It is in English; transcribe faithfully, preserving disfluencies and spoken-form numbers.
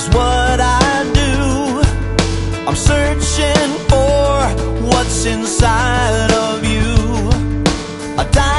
is what I do. I'm searching for what's inside of you. A